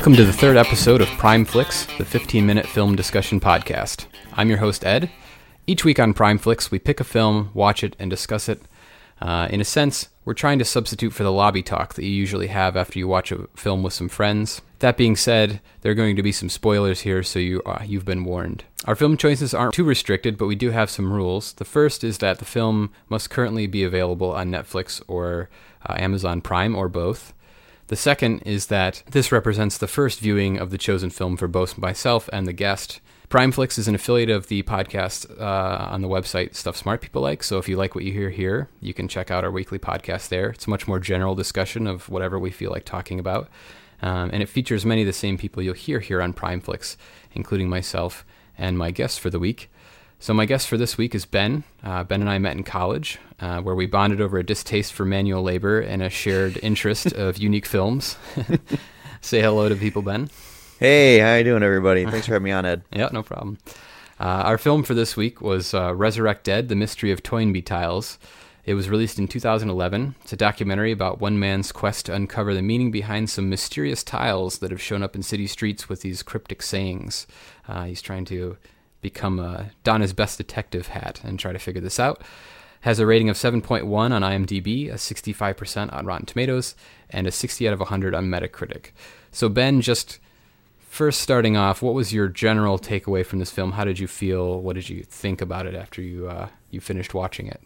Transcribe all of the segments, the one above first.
Welcome to the third episode of Prime Flicks, the 15-minute film discussion podcast. I'm your host, Ed. Each week on Prime Flicks, we pick a film, watch it, and discuss it. In a sense, we're trying to substitute for the lobby talk that you usually have after you watch a film with some friends. That being said, there are going to be some spoilers here, so you've been warned. Our film choices aren't too restricted, but we do have some rules. The first is that the film must currently be available on Netflix or Amazon Prime, or both. The second is that this represents the first viewing of the chosen film for both myself and the guest. PrimeFlix is an affiliate of the podcast on the website Stuff Smart People Like, so if you like what you hear here, you can check out our weekly podcast there. It's a much more general discussion of whatever we feel like talking about, and it features many of the same people you'll hear here on PrimeFlix, including myself and my guest for the week. So my guest for this week is Ben. Ben and I met in college, where we bonded over a distaste for manual labor and a shared interest of unique films. Say hello to people, Ben. Hey, how you doing, everybody? Thanks for having me on, Ed. Yeah, no problem. Our film for this week was Resurrect Dead, The Mystery of Toynbee Tiles. It was released in 2011. It's a documentary about one man's quest to uncover the meaning behind some mysterious tiles that have shown up in city streets with these cryptic sayings. He's trying to become don his best detective hat and try to figure this out. Has a rating of 7.1 on IMDb, a 65% on Rotten Tomatoes, and a 60 out of 100 on Metacritic. So Ben, just first starting off, what was your general takeaway from this film? How did you feel? What did you think about it after you finished watching it?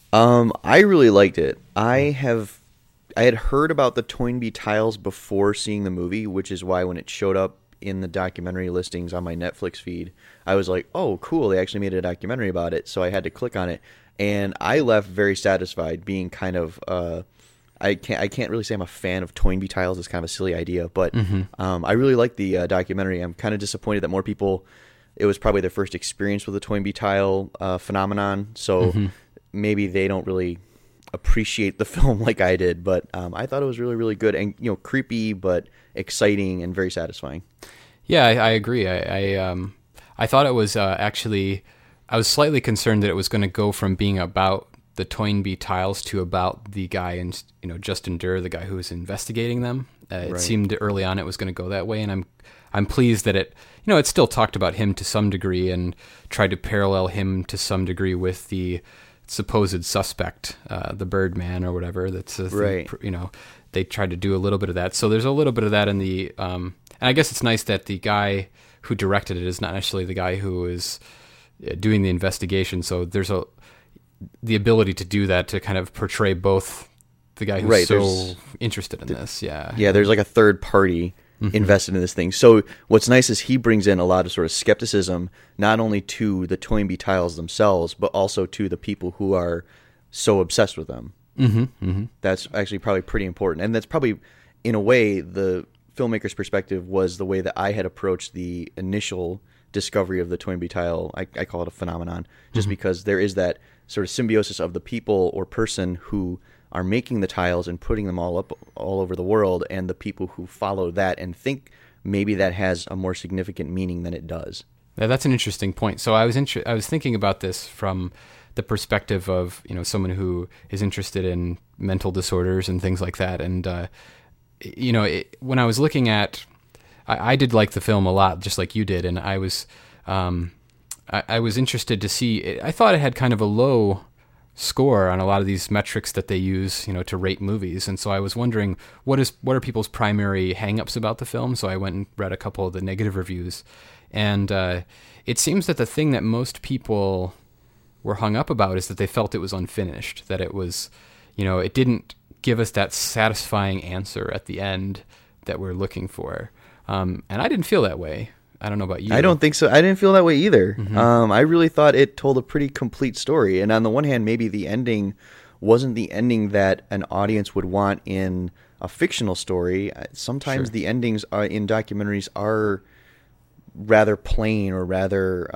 I really liked it. I had heard about the Toynbee Tiles before seeing the movie, which is why when it showed up in the documentary listings on my Netflix feed, I was like, oh, cool, they actually made a documentary about it, so I had to click on it, and I left very satisfied, being kind of, I can't really say I'm a fan of Toynbee Tiles. It's kind of a silly idea, but I really liked the documentary. I'm kind of disappointed that more people, it was probably their first experience with the Toynbee Tile phenomenon, so maybe they don't really appreciate the film like I did, but I thought it was really, really good, and creepy, but exciting and very satisfying. Yeah, I agree. I thought it was actually, I was slightly concerned that it was going to go from being about the Toynbee Tiles to about the guy and Justin Durr, the guy who was investigating them. It Right. seemed early on it was going to go that way, and I'm pleased that it still talked about him to some degree and tried to parallel him to some degree with the supposed suspect, the Birdman or whatever. That's Right. They tried to do a little bit of that. So there's a little bit of that in the, and I guess it's nice that the guy who directed it is not necessarily the guy who is doing the investigation. So there's the ability to do that, to kind of portray both the guy who's Right, so interested in this. Yeah. Yeah, there's like a third party invested in this thing. So what's nice is he brings in a lot of sort of skepticism, not only to the Toynbee Tiles themselves, but also to the people who are so obsessed with them. That's actually probably pretty important. And that's probably, in a way, the filmmaker's perspective was the way that I had approached the initial discovery of the Toynbee Tile. I call it a phenomenon, just because there is that sort of symbiosis of the people or person who are making the tiles and putting them all up all over the world, and the people who follow that and think maybe that has a more significant meaning than it does. Yeah, that's an interesting point. So I was thinking about this from the perspective of someone who is interested in mental disorders and things like that. And when I was looking at, I did like the film a lot, just like you did, and I was interested to see. I thought it had kind of a low score on a lot of these metrics that they use, to rate movies. And so I was wondering, what are people's primary hangups about the film? So I went and read a couple of the negative reviews, and it seems that the thing that most people were hung up about is that they felt it was unfinished, that it was, it didn't give us that satisfying answer at the end that we're looking for. And I didn't feel that way. I don't know about you. I don't think so. I didn't feel that way either. I really thought it told a pretty complete story. And on the one hand, maybe the ending wasn't the ending that an audience would want in a fictional story. Sometimes the endings in documentaries are rather plain, or rather,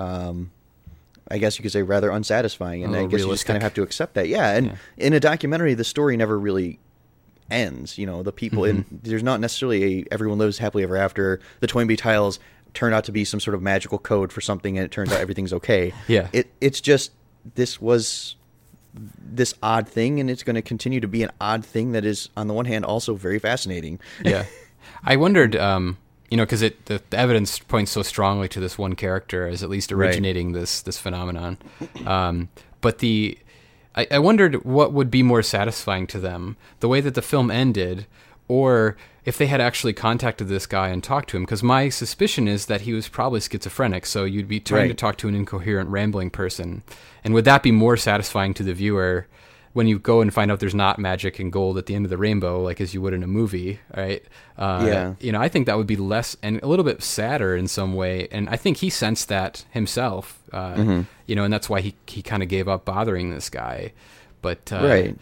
I guess you could say, rather unsatisfying. And I guess you just kind of have to accept that. Yeah. And in a documentary, the story never really ends. The people there's not necessarily everyone lives happily ever after. The Toynbee Tiles turned out to be some sort of magical code for something, and it turns out everything's okay. Yeah. It's just, this was this odd thing, and it's going to continue to be an odd thing that is, on the one hand, also very fascinating. Yeah. I wondered, you know, because the evidence points so strongly to this one character as at least originating this phenomenon. But I wondered what would be more satisfying to them, the way that the film ended, or if they had actually contacted this guy and talked to him, because my suspicion is that he was probably schizophrenic, so you'd be trying to talk to an incoherent, rambling person. And would that be more satisfying to the viewer when you go and find out there's not magic and gold at the end of the rainbow, like as you would in a movie, right? You know, I think that would be less and a little bit sadder in some way. And I think he sensed that himself, you know, and that's why he kind of gave up bothering this guy. But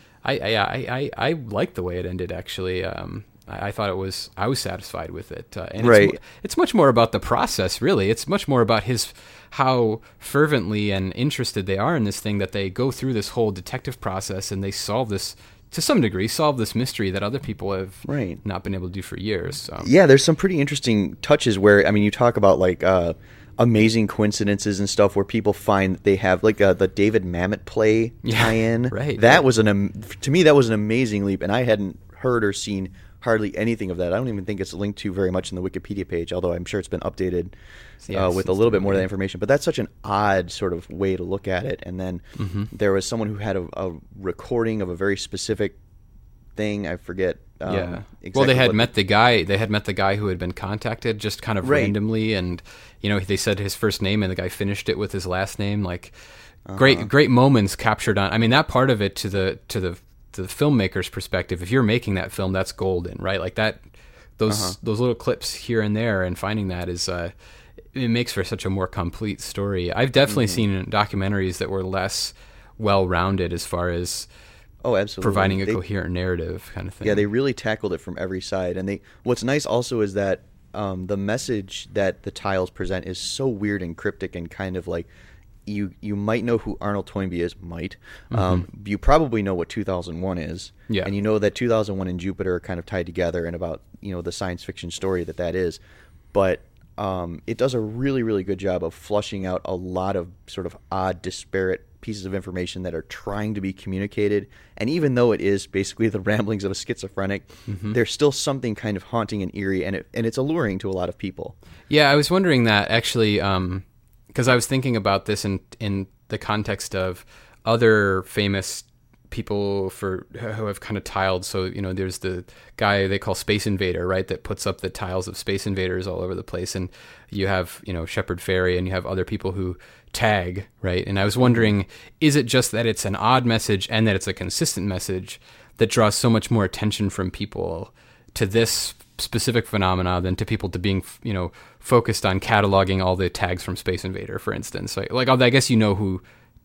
I liked the way it ended, actually. I thought I was satisfied with it. And it's much more about the process, really. It's much more about how fervently and interested they are in this thing, that they go through this whole detective process and they solve this, to some degree, solve this mystery that other people have not been able to do for years. So. Yeah, there's some pretty interesting touches where, I mean, you talk about like amazing coincidences and stuff where people find that they have like the David Mamet play tie-in. That was to me, that was an amazing leap, and I hadn't heard or seen hardly anything of that. I don't even think it's linked to very much in the Wikipedia page, although I'm sure it's been updated with a little bit more of that information. But that's such an odd sort of way to look at it. And then there was someone who had a recording of a very specific thing. I forget. Exactly. Well, they had met the guy. They had met the guy who had been contacted just kind of randomly, and you know, they said his first name, and the guy finished it with his last name. Like great moments captured on. I mean, that part of it to the filmmaker's perspective, if you're making that film, that's golden, right? Like that, those little clips here and there, and finding that is, it makes for such a more complete story. I've definitely seen documentaries that were less well-rounded as far as providing a coherent narrative kind of thing. Yeah, they really tackled it from every side. And what's nice also is that the message that the tiles present is so weird and cryptic and kind of like, you might know who Arnold Toynbee is, you probably know what 2001 is, and you know that 2001 and Jupiter are kind of tied together, and about, you know, the science fiction story that is, but it does a really, really good job of flushing out a lot of sort of odd, disparate pieces of information that are trying to be communicated, and even though it is basically the ramblings of a schizophrenic, there's still something kind of haunting and eerie, and it's alluring to a lot of people. Yeah, I was wondering that, actually, because I was thinking about this in the context of other famous people who have kind of tiled. So, you know, there's the guy they call Space Invader, right, that puts up the tiles of Space Invaders all over the place. And you have, you know, Shepard Fairey, and you have other people who tag, right? And I was wondering, is it just that it's an odd message and that it's a consistent message that draws so much more attention from people to this specific phenomena than to people to being, you know, focused on cataloging all the tags from Space Invader, for instance? Like I guess you know who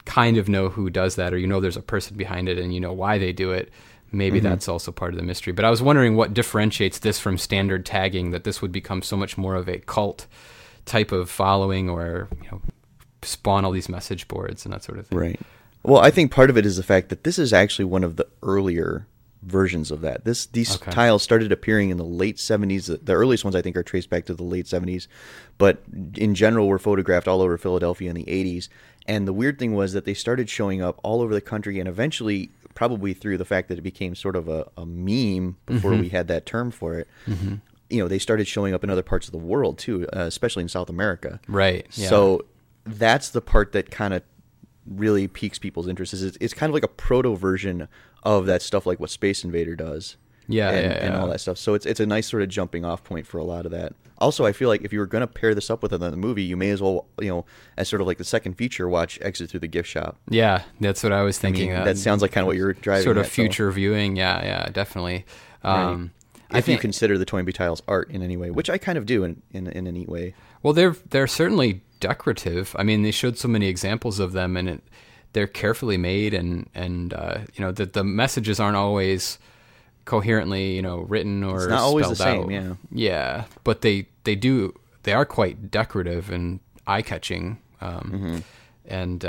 does that, or you know there's a person behind it and you know why they do it. Maybe that's also part of the mystery. But I was wondering what differentiates this from standard tagging, that this would become so much more of a cult type of following, or, you know, spawn all these message boards and that sort of thing. Right. Well, I think part of it is the fact that this is actually one of the earlier versions of that. These tiles started appearing in the late 70s. The earliest ones, I think, are traced back to the late 70s, but in general were photographed all over Philadelphia in the 80s. And the weird thing was that they started showing up all over the country, and eventually, probably through the fact that it became sort of a meme before we had that term for it, you know, they started showing up in other parts of the world too, especially in South America. Right. Yeah. So that's the part that kind of really piques people's interest. It's kind of like a proto version of that stuff, like what Space Invader does. And all that stuff. So it's a nice sort of jumping off point for a lot of that. Also, I feel like if you were going to pair this up with another movie, you may as well, you know, as sort of like the second feature, watch Exit Through the Gift Shop. Yeah, that's what I was thinking. I mean, that sounds like kind of what you're driving sort of future viewing. Yeah, definitely. Right. If you consider the Toynbee tiles art in any way, which I kind of do in a neat way. Well, they're certainly decorative. I mean, they showed so many examples of them, and they're carefully made, and you know, the messages aren't always coherently, you know, written or it's not always the spelled same. out. Yeah, but they are quite decorative and eye catching, and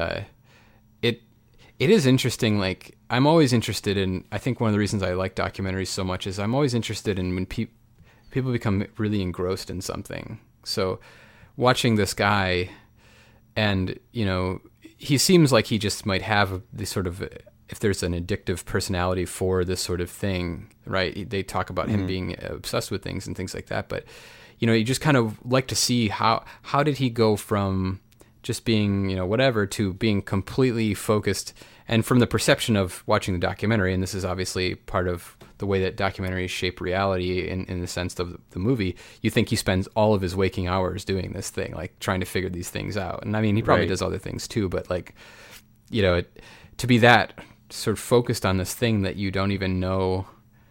it is interesting. Like, I'm always interested in. I think one of the reasons I like documentaries so much is I'm always interested in when people become really engrossed in something. So, watching this guy, and you know, he seems like he just might have this sort of, if there's an addictive personality for this sort of thing, right? They talk about him being obsessed with things and things like that, but you just kind of like to see how did he go from just being, whatever, to being completely focused. And from the perception of watching the documentary, and this is obviously part of the way that documentaries shape reality in the sense of the movie, you think he spends all of his waking hours doing this thing, like trying to figure these things out. And I mean, he probably does other things too, but like, to be that sort of focused on this thing that you don't even know,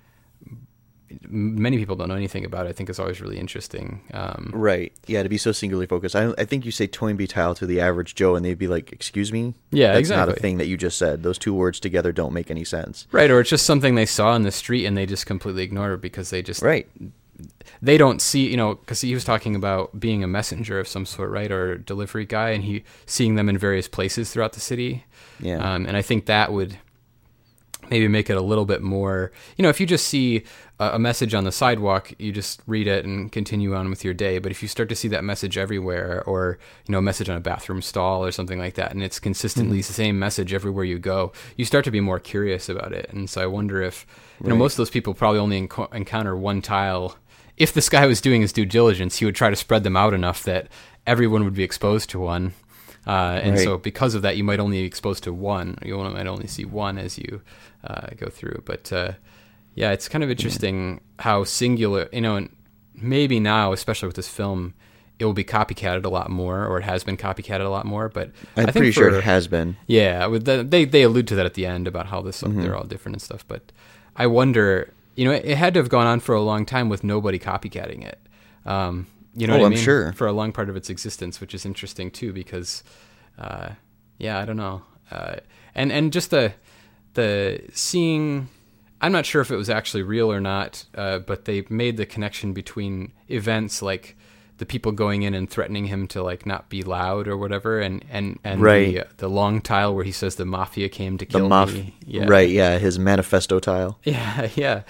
many people don't know anything about it, I think is always really interesting. Right. Yeah, to be so singularly focused. I think you say Toynbee tile to the average Joe and they'd be like, excuse me? Yeah, That's exactly. not a thing that you just said. Those two words together don't make any sense. Right, or it's just something they saw in the street and they just completely ignore it because they just... Right. They don't see, because he was talking about being a messenger of some sort, right, or a delivery guy, and he seeing them in various places throughout the city. Yeah. And I think that would maybe make it a little bit more, if you just see a message on the sidewalk, you just read it and continue on with your day. But if you start to see that message everywhere, or, a message on a bathroom stall or something like that, and it's consistently the same message everywhere you go, you start to be more curious about it. And so I wonder if, most of those people probably only encounter one tile. If this guy was doing his due diligence, he would try to spread them out enough that everyone would be exposed to one. And so because of that, you might only be exposed to one. You might only see one as you go through. But yeah, it's kind of interesting how singular, and maybe now, especially with this film, it will be copycatted a lot more, or it has been copycatted a lot more. But I'm pretty sure it has been. Yeah, they allude to that at the end about how they're all different and stuff. But I wonder, it had to have gone on for a long time with nobody copycatting it. What I mean? I'm sure. For a long part of its existence, which is interesting too, because, I don't know. And just the seeing, I'm not sure if it was actually real or not, but they made the connection between events like the people going in and threatening him to like not be loud or whatever, and right. the long tile where he says the mafia came to kill me. Yeah. Right, yeah, his manifesto tile. Yeah.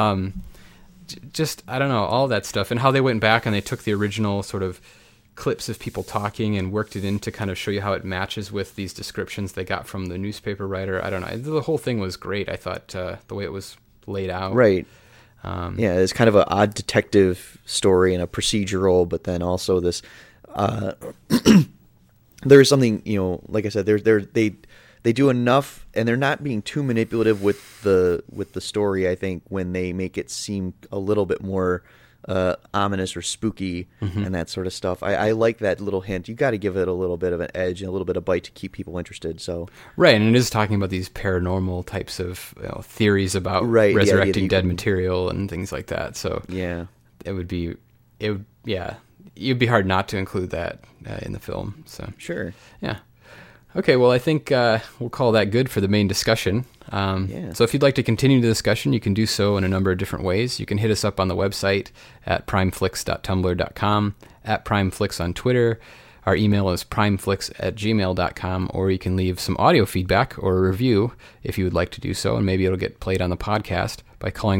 Just, I don't know, all that stuff, and how they went back and they took the original sort of clips of people talking and worked it in to kind of show you how it matches with these descriptions they got from the newspaper writer. I don't know. The whole thing was great, I thought, the way it was laid out. Right. Yeah, it's kind of an odd detective story and a procedural, but then also this... there's something, like I said, they do enough, and they're not being too manipulative with the story, I think, when they make it seem a little bit more ominous or spooky and that sort of stuff. I like that little hint. You got to give it a little bit of an edge and a little bit of bite to keep people interested. So right, and it is talking about these paranormal types of theories about resurrecting dead material and things like that. So yeah, it'd be hard not to include that in the film. So sure, yeah. Okay, well, I think we'll call that good for the main discussion. So if you'd like to continue the discussion, you can do so in a number of different ways. You can hit us up on the website at primeflix.tumblr.com, at primeflix on Twitter. Our email is primeflix@gmail.com, or you can leave some audio feedback or a review if you would like to do so, and maybe it'll get played on the podcast by calling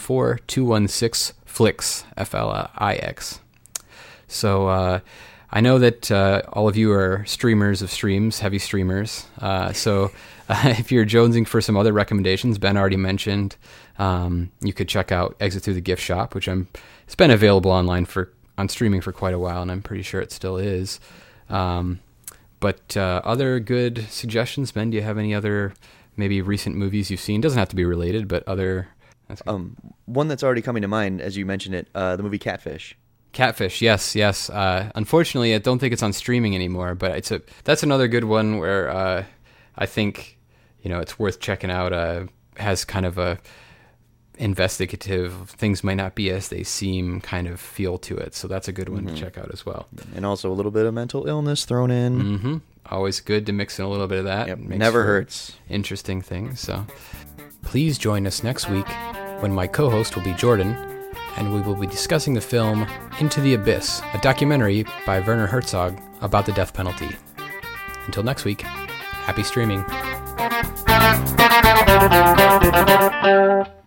414-216-FLIX, F-L-I-X. So... I know that all of you are streamers of streams, heavy streamers. So if you're jonesing for some other recommendations, Ben already mentioned, you could check out Exit Through the Gift Shop, which it's been available online on streaming for quite a while, and I'm pretty sure it still is. But other good suggestions, Ben? Do you have any other maybe recent movies you've seen? Doesn't have to be related, but other. One that's already coming to mind, as you mentioned it, the movie Catfish. Catfish, yes. Unfortunately, I don't think it's on streaming anymore, but that's another good one where I think it's worth checking out. Has kind of a investigative, things might not be as they seem kind of feel to it, so that's a good one to check out as well. And also a little bit of mental illness thrown in. Always good to mix in a little bit of that. Yep, never hurts. Interesting things. So please join us next week when my co-host will be Jordan, and we will be discussing the film Into the Abyss, a documentary by Werner Herzog about the death penalty. Until next week, happy streaming.